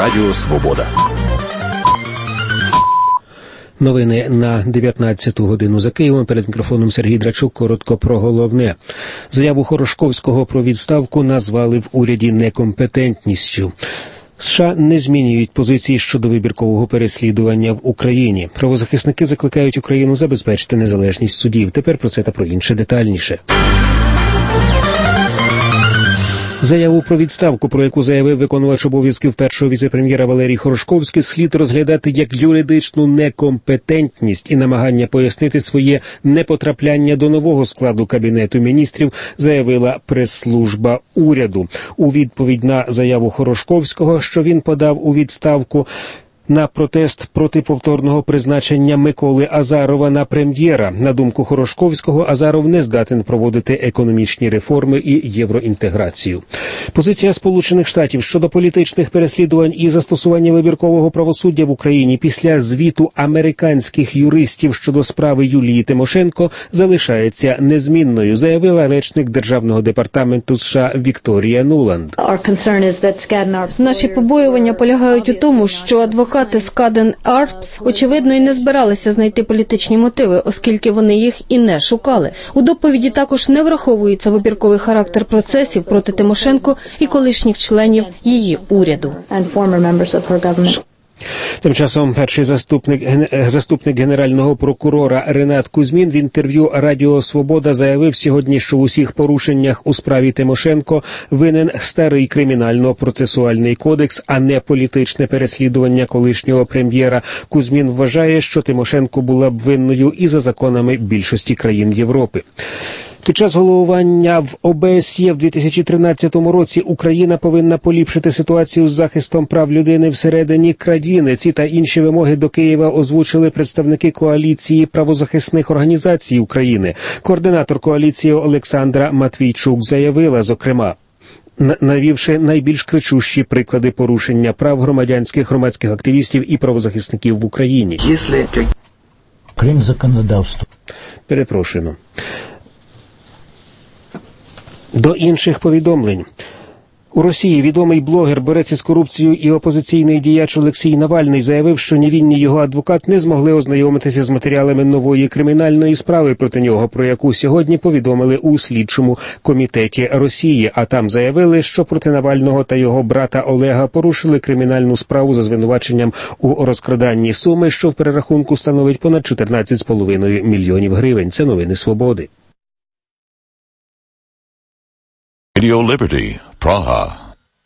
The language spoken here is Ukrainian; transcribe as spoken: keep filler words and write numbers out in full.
Радіо Свобода. Новини на дев'ятнадцяту годину за Києвом. Перед мікрофоном Сергій Драчук. Коротко про головне. Заяву Хорошковського про відставку назвали в уряді некомпетентністю. США не змінюють позиції щодо вибіркового переслідування в Україні. Правозахисники закликають Україну забезпечити незалежність судів. Тепер про це та про інше детальніше. Заяву про відставку, про яку заявив виконувач обов'язків першого віце-прем'єра Валерій Хорошковський, слід розглядати як юридичну некомпетентність і намагання пояснити своє непотрапляння до нового складу Кабінету міністрів, заявила прес-служба уряду. У відповідь на заяву Хорошковського, що він подав у відставку на протест проти повторного призначення Миколи Азарова на прем'єра. На думку Хорошковського, Азаров не здатен проводити економічні реформи і євроінтеграцію. Позиція Сполучених Штатів щодо політичних переслідувань і застосування вибіркового правосуддя в Україні після звіту американських юристів щодо справи Юлії Тимошенко залишається незмінною, заявила речник Державного департаменту США Вікторія Нуланд. Наші побоювання полягають у тому, що адвокати Адвокати Скаден Арпс, очевидно, і не збиралися знайти політичні мотиви, оскільки вони їх і не шукали. У доповіді також не враховується вибірковий характер процесів проти Тимошенко і колишніх членів її уряду. Тим часом перший заступник, заступник генерального прокурора Ренат Кузьмін в інтерв'ю Радіо Свобода заявив сьогодні, що в усіх порушеннях у справі Тимошенко винен старий кримінально-процесуальний кодекс, а не політичне переслідування колишнього прем'єра. Кузьмін вважає, що Тимошенко була б винною і за законами більшості країн Європи. Під час головування в О Б С Є в дві тисячі тринадцятому році Україна повинна поліпшити ситуацію з захистом прав людини всередині країни. Ці та інші вимоги до Києва озвучили представники коаліції правозахисних організацій України. Координатор коаліції Олександра Матвійчук заявила, зокрема, навівши найбільш кричущі приклади порушення прав громадянських громадських активістів і правозахисників в Україні. Крім законодавства. Перепрошуємо. До інших повідомлень. У Росії відомий блогер, борець із корупцією і опозиційний діяч Олексій Навальний заявив, що ні він, ні його адвокат не змогли ознайомитися з матеріалами нової кримінальної справи проти нього, про яку сьогодні повідомили у слідчому комітеті Росії. А там заявили, що проти Навального та його брата Олега порушили кримінальну справу за звинуваченням у розкраданні суми, що в перерахунку становить понад чотирнадцять з половиною мільйонів гривень. Це новини Свободи. Radio Liberty, Praha.